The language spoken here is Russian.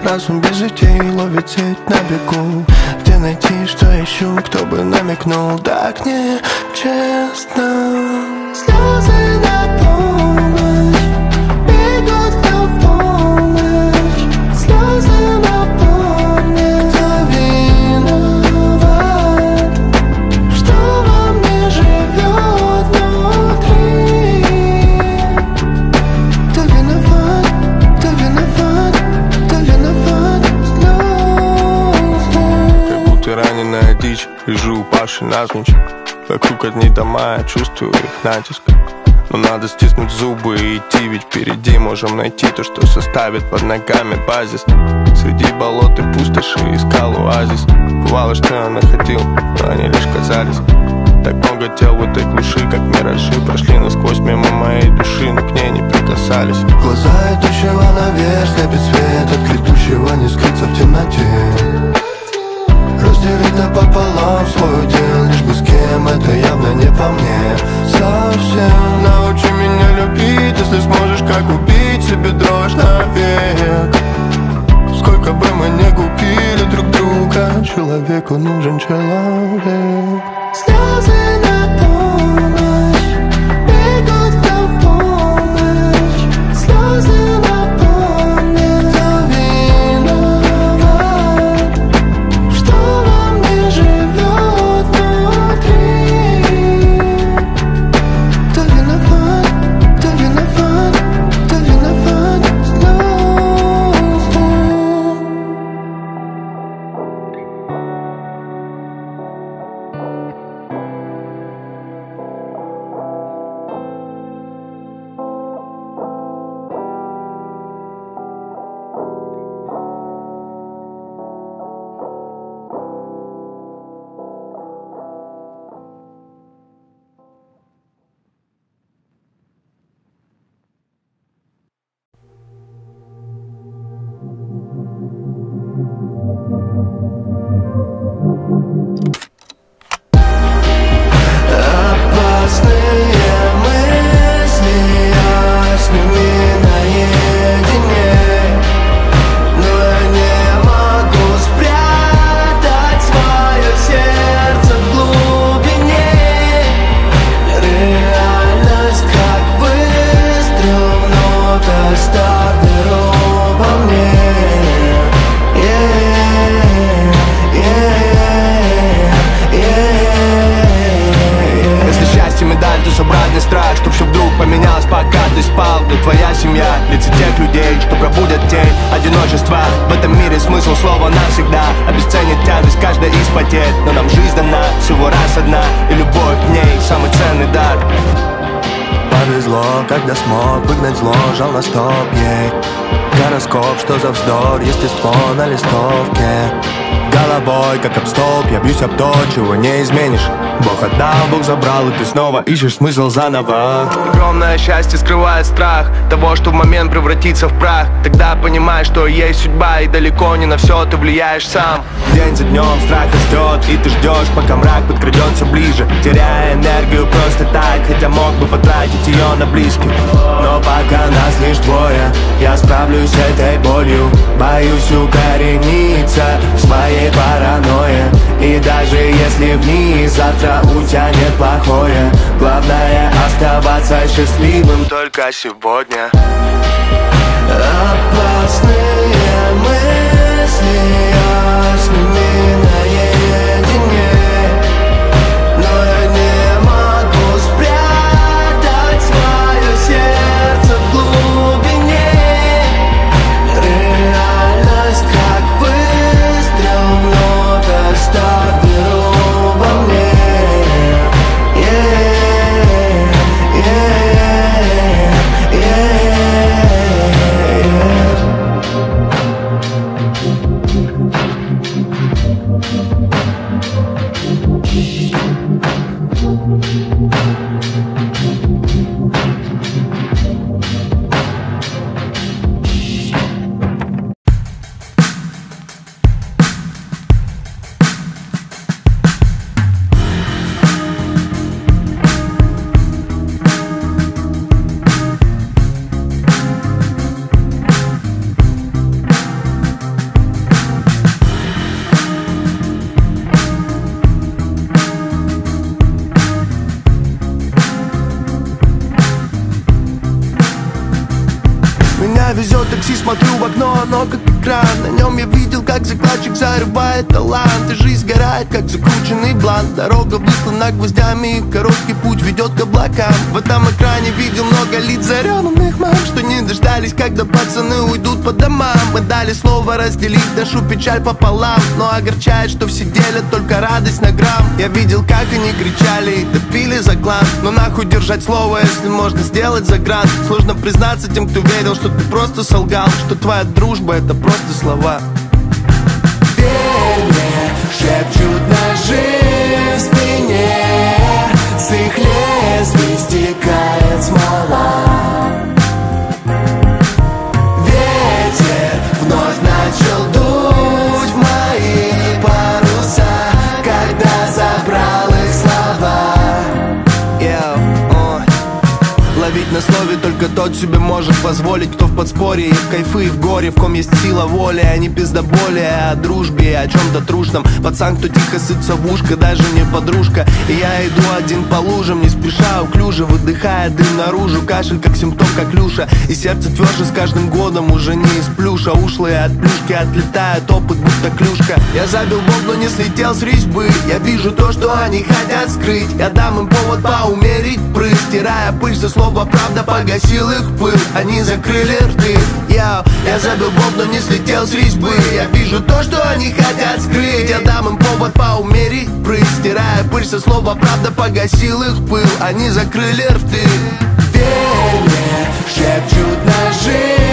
разум без идей ловит сеть на бегу. Где найти, что ищу, кто бы намекнул? Так нечестно. Слезы на помощь бегут, кто в помощь. Слезы напомнят, кто виноват, что во мне живет внутри. Кто виноват, кто виноват, кто виноват. Слезы. Как будто раненая дичь, лежу упавший навзничь. Вокруг одни дома, я чувствую их натиск. Но надо стиснуть зубы и идти, ведь впереди можем найти то, что составит под ногами базис. Среди болот и пустоши искал оазис. Бывало, что я находил, но они лишь казались. Так много тел в этой глуши, как миражи, прошли насквозь мимо моей души, но к ней не прикасались. Глаза идущего наверх, слепит свет от грядущего, не скрыться в темноте. Разделить напополам свой удел, лишь бы с кем, это явно не по мне. Совсем научи меня любить, если сможешь, как убить себе дрожь навек. Сколько бы мы не купили друг друга, человеку нужен человек. Слезы на помощь бегут, кто в помощь. Слезы напомнят, кто виноват, что во мне живет внутри. Кто виноват, кто виноват, кто виноват. Слезы. Твоя семья, лица тех людей, что пробудят тень одиночества. В этом мире смысл слова навсегда обесценит тяжесть каждой из потерь. Но нам жизнь дана всего раз одна, и любовь к ней самый ценный дар. Повезло, когда смог выгнать зло, жал на стоп ей. Гороскоп, что за вздор, естество на листовке. Головой, как об столб, я бьюсь об то, чего не изменишь. Бог отдал, Бог забрал, и ты снова ищешь смысл заново. Огромное счастье скрывает страх того, что в момент превратится в прах. Тогда понимаешь, что есть судьба, и далеко не на все ты влияешь сам. День за днем страх растет, и ты ждешь, пока мрак подкрадется ближе, теряя энергию просто так, хотя мог бы потратить ее на близких. Но пока нас лишь двое, я справлюсь с этой болью. Боюсь укорениться в своей паранойе. И даже если вниз завтра утянет плохое, главное оставаться счастливым только сегодня. Опасные мысли, я с ними наедине. Но я не могу спрятать свое сердце в глубине. Реальность как выстрел вновь оставь дыру во мне. Везет такси, смотрю в окно, оно как экран. На нем я видел, как закладчик зарывает талант. И жизнь сгорает, как закрученный блант. Дорога выслана гвоздями, и короткий путь ведет к облакам. В этом экране видел много лиц зареванных мам, что не дождались, когда пацаны уйдут по домам. Мы дали слово разделить нашу печаль пополам, но огорчает, что все делят только радость на грамм. Я видел, как они кричали и топили за клан. Но нахуй держать слово, если можно сделать за грант. Сложно признаться тем, кто верил, что ты просто солгал, что твоя дружба — это просто слова. Верь мне, шепчут ножи в спине, с их лезвий стекает смола. Ветер вновь начал дуть в мои паруса, когда забрал их слова. Ловить на слове только тот себе может позволить, кто в подспорье, и в кайфы, и в горе, в ком есть сила воли, а не пиздоболие, о дружбе, о чем-то трушном. Пацан, кто тихо сытся в ушко, даже не подружка. И я иду один по лужам, не спеша, уклюже, выдыхая дым наружу. Кашель как симптом коклюша, и сердце тверже с каждым годом уже не из плюша. Ушлые от плюшки отлетают, опыт будто клюшка. Я забил бомб, но не слетел с резьбы. Я вижу то, что они хотят скрыть. Я дам им повод поумерить прыг, стирая пыль со слов. Правда погасил их пыл, они закрыли рты. Я забил бомб, но не слетел с резьбы. Я вижу то, что они хотят скрыть. Я дам им повод поумерить прыг, стирая пыль со слова правда погасил их пыл, они закрыли рты. Верь мне, шепчут ножи